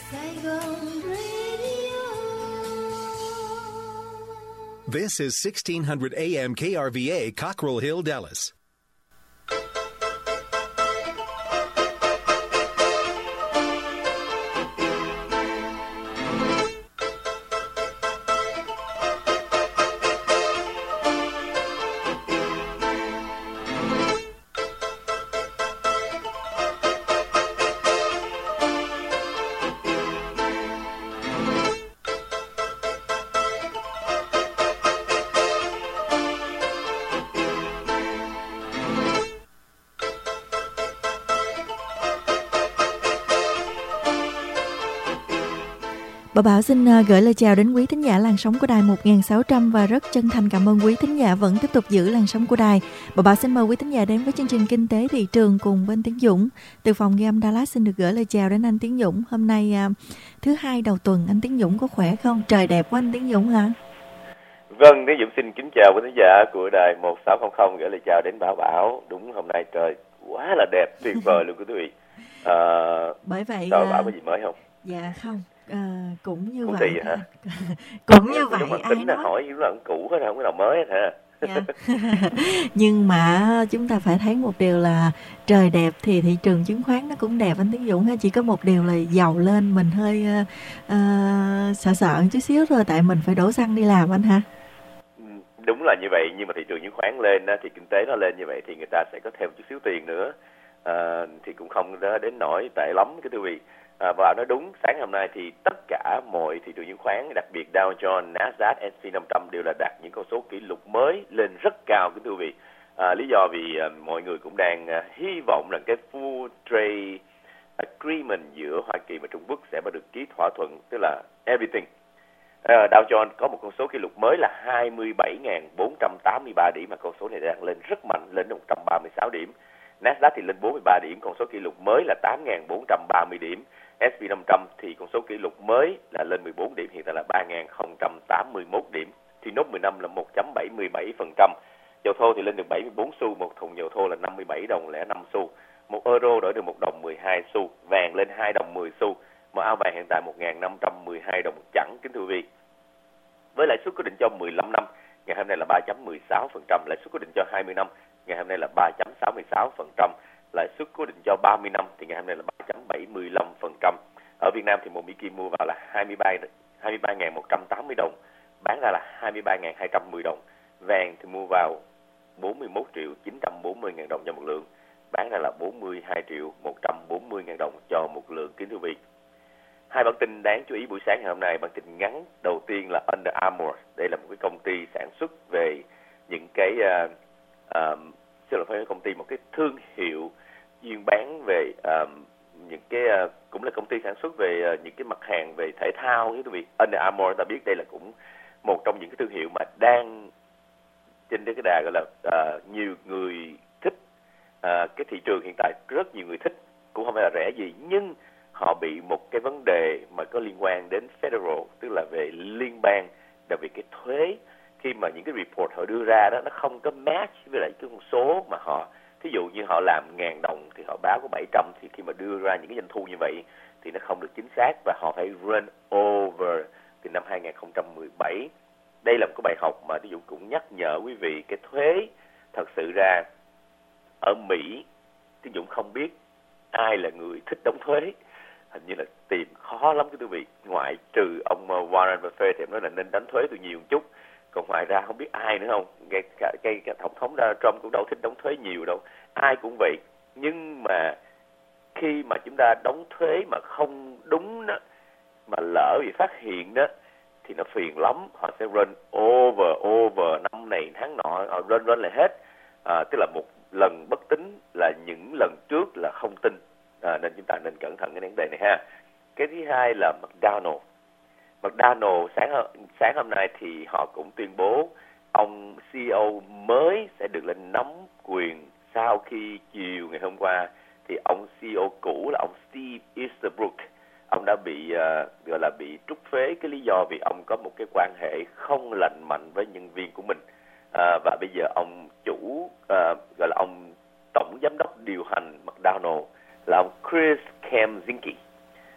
Saigon Radio. This is 1600 AM KRVA, Cockrell Hill, Dallas. Bà Bảo xin gửi lời chào đến quý thính giả làn sóng của đài 1600 và rất chân thành cảm ơn quý thính giả vẫn tiếp tục giữ làn sóng của đài. Bà Bảo xin mời quý thính giả đến với chương trình Kinh tế thị trường cùng với anh Tiến Dũng. Từ phòng ghi âm Dallas xin được gửi lời chào đến anh Tiến Dũng. Hôm nay thứ hai đầu tuần, anh Tiến Dũng có khỏe không? Trời đẹp quá anh Tiến Dũng hả? Vâng, Tiến Dũng xin kính chào quý thính giả của đài 1600, gửi lời chào đến Bảo Bảo. Đúng, hôm nay trời quá là đẹp, tuyệt vời luôn quý vị. Bởi vậy Sao Bảo có gì mới không? Dạ không. Cũng như cũng vậy hả? Cũng như vậy, ai tính nói là hỏi những lần cũ hết, không có nào mới hết hả? Dạ. Nhưng mà chúng ta phải thấy một điều là trời đẹp thì thị trường chứng khoán nó cũng đẹp anh Tiến Dũng ha. Chỉ có một điều là giàu lên mình hơi sợ sợ chút xíu thôi, tại mình phải đổ xăng đi làm anh ha. Đúng là như vậy, nhưng mà thị trường chứng khoán lên thì kinh tế nó lên như vậy thì người ta sẽ có thêm chút xíu tiền nữa, thì cũng không đến nỗi tệ lắm cái thưa quý vị. Và nói đúng, sáng hôm nay thì tất cả mọi thị trường chứng khoán, đặc biệt Dow Jones, Nasdaq, S&P 500 đều là đạt những con số kỷ lục mới lên rất cao cái thưa quý vị. Lý do vì mọi người cũng đang hy vọng rằng cái Full Trade Agreement giữa Hoa Kỳ và Trung Quốc sẽ được ký thỏa thuận, tức là everything. Dow Jones có một con số kỷ lục mới là 27.483 điểm, mà con số này đang lên rất mạnh, lên đến 136 điểm. Nasdaq thì lên 43 điểm, con số kỷ lục mới là 8.430 điểm. S&P 500 thì con số kỷ lục mới là lên 14 điểm, hiện tại là 3.081 điểm. Thì nốt 15 là 1.77%. Dầu thô thì lên được 74 xu, một thùng dầu thô là 57 đồng 05 xu. Một euro đổi được 1 đồng 12 xu, vàng lên 2 đồng 10 xu. Mà áo vàng hiện tại 1.512 đồng một chẵn kính thưa quý vị. Với lãi suất cố định cho 15 năm, ngày hôm nay là 3.16%, lãi suất cố định cho 20 năm, ngày hôm nay là 3.66%, lãi suất cố định cho 30 năm thì ngày hôm nay là 3.75%. Ở Việt Nam thì một Mỹ Kim mua vào là 23.180 đồng, bán ra là 23.210 đồng. Vàng thì mua vào 41.940.000 đồng cho một lượng, bán ra là 42.140.000 đồng cho một lượng kính thưa quý vị. Hai bản tin đáng chú ý buổi sáng ngày hôm nay. Bản tin ngắn đầu tiên là Under Armour. Đây là một cái công ty sản xuất về những cái công ty, một cái thương hiệu chuyên bán về những cái cũng là công ty sản xuất về những cái mặt hàng về thể thao quý vị. Under Armour ta biết đây là cũng một trong những cái thương hiệu mà đang trên cái đà gọi là nhiều người thích. Cái thị trường hiện tại rất nhiều người thích, cũng không phải là rẻ gì, nhưng họ bị một cái vấn đề mà có liên quan đến federal, tức là về liên bang, đặc biệt cái thuế. Khi mà những cái report họ đưa ra đó nó không có match với lại cái con số mà họ, thí dụ như họ làm 1.000 đồng thì họ báo có 700, thì khi mà đưa ra những cái doanh thu như vậy thì nó không được chính xác và họ phải run over từ năm 2017. Đây là một cái bài học mà ví dụ cũng nhắc nhở quý vị, cái thuế thật sự ra ở Mỹ, ví dụ không biết ai là người thích đóng thuế, hình như là tìm khó lắm cái quý vị, ngoại trừ ông Warren Buffett thì nói là nên đánh thuế từ nhiều một chút, còn ngoài ra không biết ai nữa không. Cái tổng thống Trump cũng đâu thích đóng thuế nhiều đâu, ai cũng vậy. Nhưng mà khi mà chúng ta đóng thuế mà không đúng đó, mà lỡ bị phát hiện đó, thì nó phiền lắm. Họ sẽ run over năm này tháng nọ, họ run lại hết. Tức là một lần bất tín là những lần trước là không tin. Nên chúng ta nên cẩn thận cái vấn đề này ha. Cái thứ hai là McDonald sáng hôm nay thì họ cũng tuyên bố ông CEO mới sẽ được lên nắm quyền sau khi chiều ngày hôm qua thì ông CEO cũ là ông Steve Easterbrook, ông đã bị gọi là bị trút phế. Cái lý do vì ông có một cái quan hệ không lành mạnh với nhân viên của mình, và bây giờ ông chủ gọi là ông tổng giám đốc điều hành McDonald là ông Chris Kempczynski.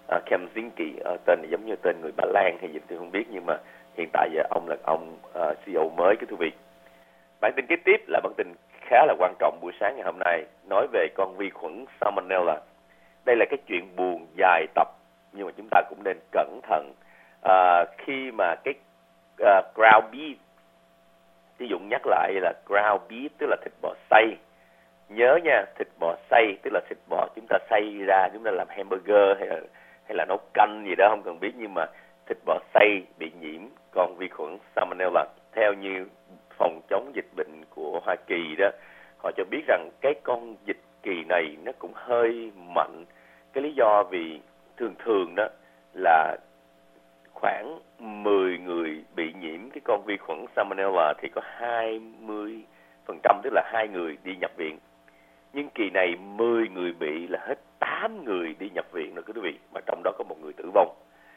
Kaczynski, tên này giống như tên người Ba Lan hay gì tôi không biết, nhưng mà hiện tại giờ ông là ông CEO mới của quý vị. Bản tin kế tiếp là bản tin khá là quan trọng buổi sáng ngày hôm nay, nói về con vi khuẩn Salmonella. Đây là cái chuyện buồn dài tập, nhưng mà chúng ta cũng nên cẩn thận khi mà cái ground beef, ví dụ nhắc lại là ground beef tức là thịt bò xay. Nhớ nha, thịt bò xay tức là thịt bò chúng ta xay ra, chúng ta làm hamburger hay là nấu canh gì đó không cần biết, nhưng mà thịt bò xay bị nhiễm con vi khuẩn Salmonella. Theo như phòng chống dịch bệnh của Hoa Kỳ đó, họ cho biết rằng cái con dịch kỳ này nó cũng hơi mạnh. Cái lý do vì thường đó là khoảng 10 người bị nhiễm cái con vi khuẩn Salmonella thì có 20%, tức là 2 người đi nhập viện. Nhưng kỳ này 10 người bị là hết 8 người đi nhập viện rồi quý vị, mà trong đó có 1 người tử vong.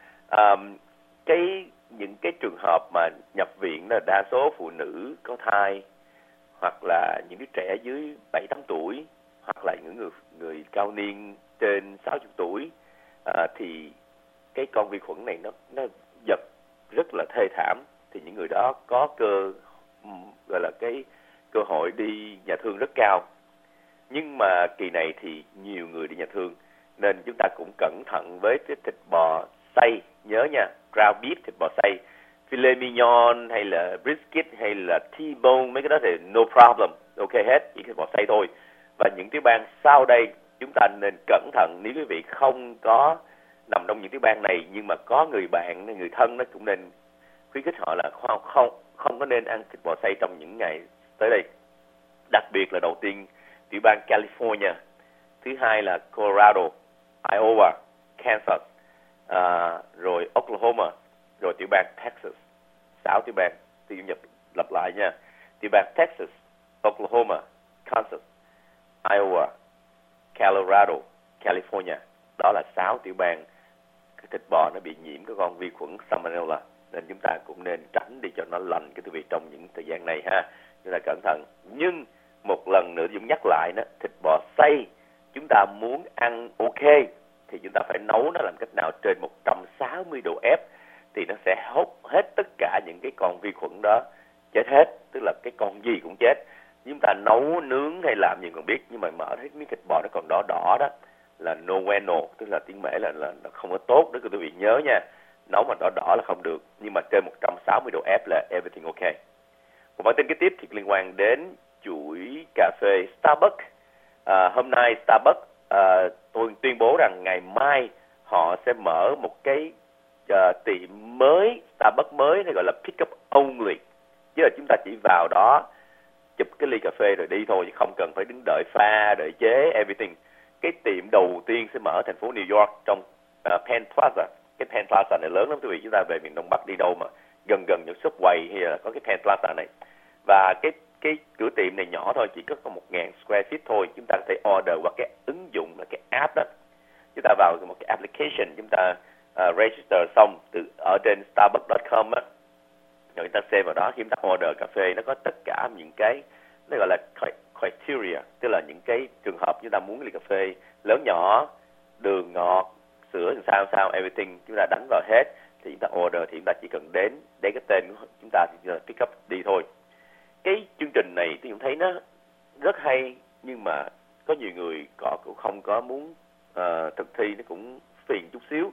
Những cái trường hợp mà nhập viện là đa số phụ nữ có thai, hoặc là những đứa trẻ dưới 7-8 tuổi, hoặc là những người cao niên trên 60 tuổi, thì cái con vi khuẩn này nó giật rất là thê thảm, thì những người đó có gọi là cái cơ hội đi nhà thương rất cao. Nhưng mà kỳ này thì nhiều người đi nhà thương, nên chúng ta cũng cẩn thận với cái thịt bò xay. Nhớ nha, ground beef, thịt bò xay, filet mignon hay là brisket hay là T-bone, mấy cái đó thì no problem, ok hết, chỉ thịt bò xay thôi. Và những tiểu bang sau đây chúng ta nên cẩn thận. Nếu quý vị không có nằm trong những tiểu bang này, nhưng mà có người bạn, người thân, nó cũng nên khuyến khích họ là không có nên ăn thịt bò xay trong những ngày tới đây. Đặc biệt là đầu tiên tiểu bang California, thứ hai là Colorado, Iowa, Kansas, rồi Oklahoma, rồi tiểu bang Texas. 6 tiểu bang, tôi lặp lại nha. Tiểu bang Texas, Oklahoma, Kansas, Iowa, Colorado, California. Đó là 6 tiểu bang cái thịt bò nó bị nhiễm cái con vi khuẩn Salmonella, nên chúng ta cũng nên tránh đi cho nó lành cái quý vị trong những thời gian này ha. Chúng ta cẩn thận. Nhưng một lần nữa Dũng nhắc lại đó, thịt bò xay chúng ta muốn ăn ok thì chúng ta phải nấu nó làm cách nào trên 160 độ F, thì nó sẽ hút hết tất cả những cái con vi khuẩn đó, chết hết, tức là cái con gì cũng chết. Chúng ta nấu nướng hay làm gì còn biết, nhưng mà mở hết miếng thịt bò nó còn đỏ đỏ đó là no bueno, tức là tiếng Mễ là nó không có tốt đó quý vị nhớ nha. Nấu mà đỏ đỏ là không được, nhưng mà trên 160 độ F là everything ok. Một bản tin kế tiếp thì liên quan đến chuỗi cà phê Starbucks. Hôm nay Starbucks tôi tuyên bố rằng ngày mai họ sẽ mở một cái tiệm mới, Starbucks mới, nó gọi là pick up only, chứ là chúng ta chỉ vào đó chụp cái ly cà phê rồi đi thôi, chứ không cần phải đứng đợi pha, đợi chế, everything. Cái tiệm đầu tiên sẽ mở ở thành phố New York trong Penn Plaza. Cái Penn Plaza này lớn lắm quý vị, chúng ta về miền Đông Bắc đi đâu mà gần những Subway hay là có cái Penn Plaza này. Và cái cửa tiệm này nhỏ thôi, chỉ có 1.000 square feet thôi. Chúng ta có thể order qua cái ứng dụng là cái app đó. Chúng ta vào một cái application, chúng ta register xong ở trên starbucks.com á, rồi chúng ta xem vào đó. Khi chúng ta order cà phê, nó có tất cả những cái nó gọi là criteria, tức là những cái trường hợp chúng ta muốn ly cà phê lớn nhỏ, đường ngọt, sữa sao everything, chúng ta đánh vào hết thì chúng ta order, thì chúng ta chỉ cần đến cái tên của chúng ta thì pick up đi thôi. Cái chương trình này tôi cũng thấy nó rất hay, nhưng mà có nhiều người họ cũng không có muốn thực thi, nó cũng phiền chút xíu.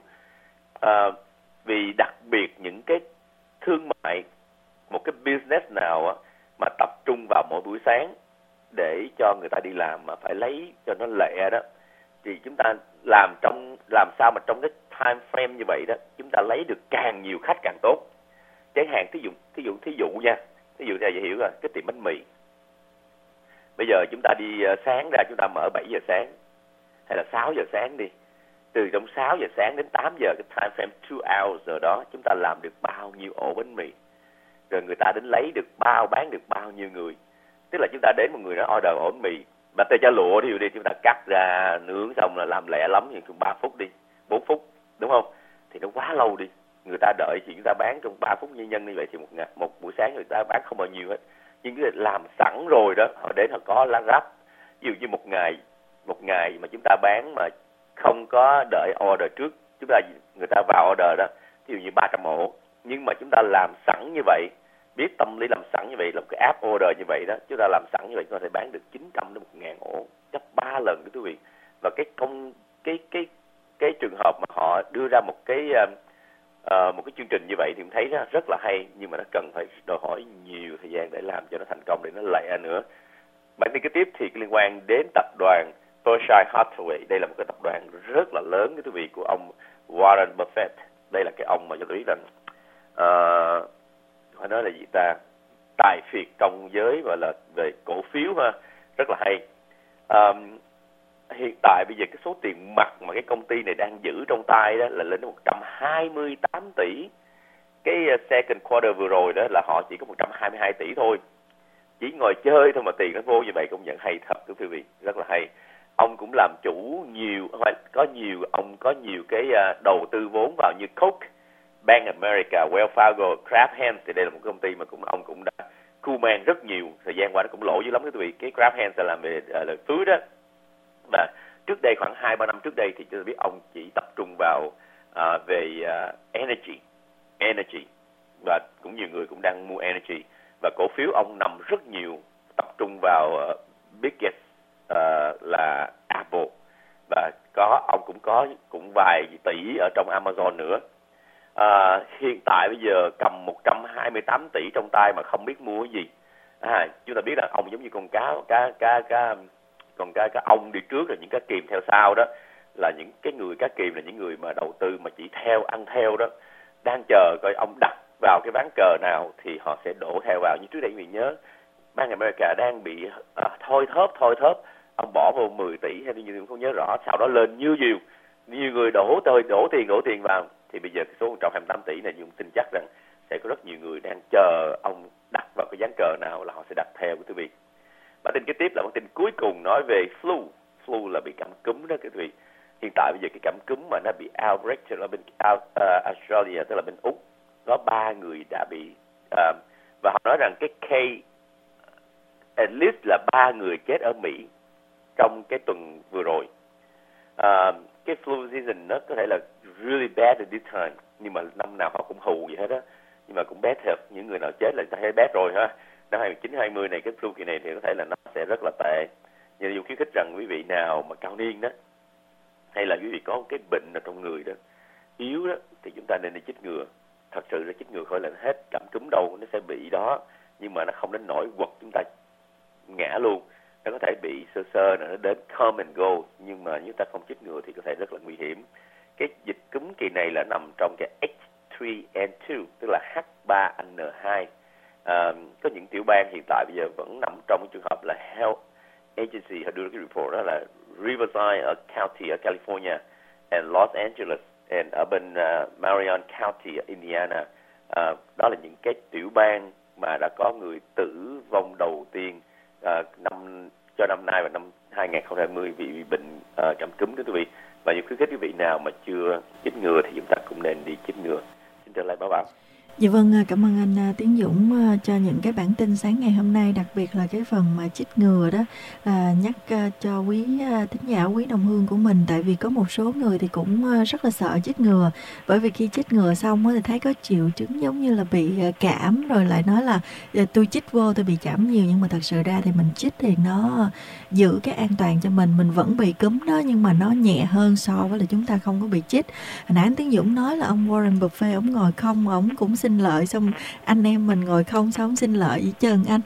Vì đặc biệt những cái thương mại, một cái business nào á, mà tập trung vào mỗi buổi sáng để cho người ta đi làm mà phải lấy cho nó lẹ đó, thì chúng ta làm sao mà trong cái time frame như vậy đó, chúng ta lấy được càng nhiều khách càng tốt. Chẳng hạn thí dụ nha, thí dụ này dễ hiểu rồi, cái tiệm bánh mì. Bây giờ chúng ta đi sáng ra, chúng ta mở 7 giờ sáng hay là 6 giờ sáng đi. Từ trong 6 giờ sáng đến 8 giờ, cái time frame 2 hours giờ đó, chúng ta làm được bao nhiêu ổ bánh mì, rồi người ta đến lấy được bán được bao nhiêu người. Tức là chúng ta đến một người đó order ổ bánh mì, bà tê chả lụa đi, chúng ta cắt ra nướng xong là làm lẹ lắm, nhưng 3 phút đi, 4 phút, đúng không? Thì nó quá lâu đi. Người ta đợi thì chúng ta bán trong 3 phút nhân như vậy thì một buổi sáng người ta bán không bao nhiêu hết. Nhưng cái làm sẵn rồi đó, họ đến họ có lá ráp. Ví dụ như một ngày mà chúng ta bán mà không có đợi order trước chúng ta người ta vào order đó, ví dụ như 300 ổ, nhưng mà chúng ta làm sẵn như vậy, biết tâm lý làm sẵn như vậy, làm cái app order như vậy đó, chúng ta làm sẵn như vậy chúng ta có thể bán được 900 đến 1.000 ổ, gấp 3 lần quý vị. Và cái trường hợp mà họ đưa ra một cái chương trình như vậy thì mình thấy nó rất là hay, nhưng mà nó cần phải đòi hỏi nhiều thời gian để làm cho nó thành công, để nó lẹ nữa. Bản tin kế tiếp thì liên quan đến tập đoàn Berkshire Hathaway. Đây là một cái tập đoàn rất là lớn quý vị, của ông Warren Buffett. Đây là cái ông mà cho tôi biết rằng phải nói là gì ta, tài phiệt trong giới gọi là về cổ phiếu ha, rất là hay. Hiện tại bây giờ cái số tiền mặt mà cái công ty này đang giữ trong tay đó là lên đến 128 tỷ. Cái second quarter vừa rồi đó là họ chỉ có 122 tỷ thôi. Chỉ ngồi chơi thôi mà tiền nó vô như vậy, cũng nhận hay thật quý vị, rất là hay. Ông cũng làm chủ nhiều, ông có nhiều cái đầu tư vốn vào như Coke, Bank America, Wells Fargo, Kraft Heinz. Thì đây là một công ty mà ông cũng đã cu mang rất nhiều, thời gian qua nó cũng lỗ dữ lắm quý vị. Cái Kraft Heinz là làm về là food đó. Và trước đây khoảng 2-3 năm trước đây thì chúng ta biết ông chỉ tập trung vào về energy, và cũng nhiều người cũng đang mua energy, và cổ phiếu ông nằm rất nhiều tập trung vào biggest là Apple, và ông cũng có vài tỷ ở trong Amazon nữa. Hiện tại bây giờ cầm 128 tỷ trong tay mà không biết mua cái gì. Chúng ta biết là ông giống như con cá ông đi trước rồi những cá kìm theo sau đó, là những cái người cá kìm là những người mà đầu tư mà chỉ ăn theo đó, đang chờ coi ông đặt vào cái ván cờ nào thì họ sẽ đổ theo vào. Như trước đây mình nhớ Bank America đang bị thôi thóp, ông bỏ vô 10 tỷ hay như không nhớ rõ, sau đó lên nhiều người đổ tiền vào, thì bây giờ cái số 128 tỷ này, nhưng tin chắc rằng sẽ có rất nhiều người đang chờ ông đặt vào cái ván cờ nào là họ sẽ đặt theo quý vị. Bản tin kế tiếp là bản tin cuối cùng nói về flu là bị cảm cúm đó quý vị. Hiện tại bây giờ cái cảm cúm mà nó bị outbreak là bên Australia, tức là bên Úc, có 3 người đã bị và họ nói rằng cái at least là 3 người chết ở Mỹ trong cái tuần vừa rồi. Cái flu season nó có thể là really bad at this time, nhưng mà năm nào họ cũng hù vậy hết á, nhưng mà cũng bad thật. Những người nào chết là người ta thấy bad rồi ha. Năm 2019-20 này, cái flu kỳ này thì có thể là nó sẽ rất là tệ. Nhưng dù khuyến khích rằng quý vị nào mà cao niên đó, hay là quý vị có cái bệnh ở trong người đó, yếu đó, thì chúng ta nên đi chích ngừa. Thật sự là chích ngừa khỏi là hết cảm cúm đâu, nó sẽ bị đó, nhưng mà nó không đến nỗi quật chúng ta ngã luôn. Nó có thể bị sơ nó đến come and go, nhưng mà nếu ta không chích ngừa thì có thể rất là nguy hiểm. Cái dịch cúm kỳ này là nằm trong cái H3N2, tức là H3N2. Có những tiểu bang hiện tại bây giờ vẫn nằm trong cái trường hợp là Health Agency, họ đưa cái report đó là Riverside ở County ở California, and Los Angeles, and ở bên Marion County ở Indiana. Đó là những cái tiểu bang mà đã có người tử vong đầu tiên cho năm nay và năm 2020 vì bệnh cảm cúm đó quý vị. Và những khuyến khích quý vị nào mà chưa chích ngừa thì chúng ta cũng nên đi chích ngừa. Xin trở lại Bảo Bảo. Dạ vâng, cảm ơn anh Tiến Dũng cho những cái bản tin sáng ngày hôm nay, đặc biệt là cái phần mà chích ngừa đó, nhắc cho quý thính giả, quý đồng hương của mình, tại vì có một số người thì cũng rất là sợ chích ngừa, bởi vì khi chích ngừa xong thì thấy có triệu chứng giống như là bị cảm, rồi lại nói là tôi chích vô tôi bị cảm nhiều, nhưng mà thật sự ra thì mình chích thì nó giữ cái an toàn cho mình vẫn bị cúm đó, nhưng mà nó nhẹ hơn so với là chúng ta không có bị chích. Hồi nãy anh Tiến Dũng nói là ông Warren Buffett ông ngồi không, ông cũng xin lợi, xong anh em mình ngồi không sao ông xin lợi gì trơn anh.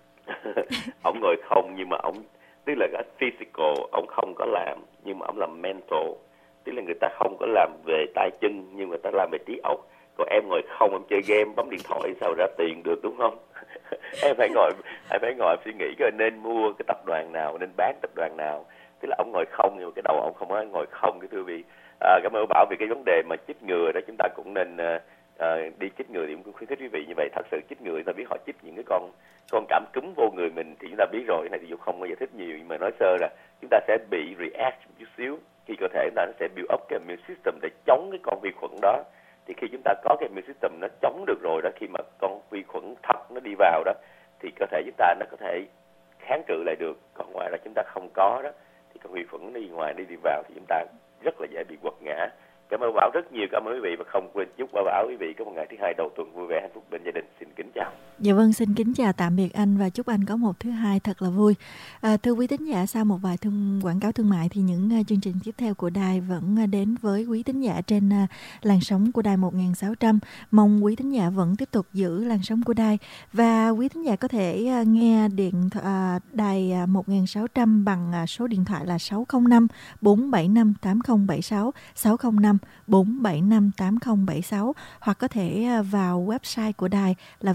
Ông ngồi không, nhưng mà ông tức là cái physical ông không có làm, nhưng mà ông làm mental, tức là người ta không có làm về tay chân nhưng người ta làm về trí óc. Còn em ngồi không, em chơi game bấm điện thoại sao ra tiền được, đúng không? em phải ngồi suy nghĩ coi nên mua cái tập đoàn nào, nên bán tập đoàn nào. Tức là ông ngồi không, nhưng mà cái đầu ông không có ngồi không, cái thưa quý vị. Cảm ơn Bảo vì cái vấn đề mà chích ngừa đó, chúng ta cũng nên đi chích ngừa thì cũng khuyến khích quý vị như vậy. Thật sự chích ngừa, chúng ta biết họ chích những cái con cảm cúm vô người mình thì chúng ta biết rồi. Cái này thì không có giải thích nhiều, nhưng mà nói sơ là chúng ta sẽ bị react một chút xíu khi cơ thể chúng ta nó sẽ build up cái immune system để chống cái con vi khuẩn đó. Thì khi chúng ta có cái immune system nó chống được rồi đó, khi mà con vi khuẩn thật nó đi vào đó thì cơ thể chúng ta nó có thể kháng cự lại được. Còn ngoài ra chúng ta không có đó thì con vi khuẩn đi ngoài đi vào thì chúng ta rất là dễ bị quật ngã. Cảm ơn Bảo rất nhiều, cảm ơn quý vị, và không quên chúc Bảo quý vị có một ngày thứ hai đầu tuần vui vẻ, hạnh phúc bên gia đình. Xin kính chào. Dạ vâng, xin kính chào tạm biệt anh và chúc anh có một thứ hai thật là vui. Thưa quý thính giả, sau một vài quảng cáo thương mại thì những chương trình tiếp theo của đài vẫn đến với quý thính giả trên làn sóng của đài 1600. Mong quý thính giả vẫn tiếp tục giữ làn sóng của đài, và quý thính giả có thể nghe đài 1600 bằng số điện thoại là 605 475 8076, 605 475 8076, hoặc có thể vào website của đài là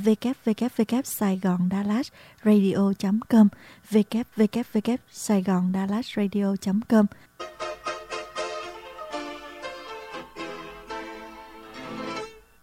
www.saigondallasradio.com, www.saigondallasradio.com.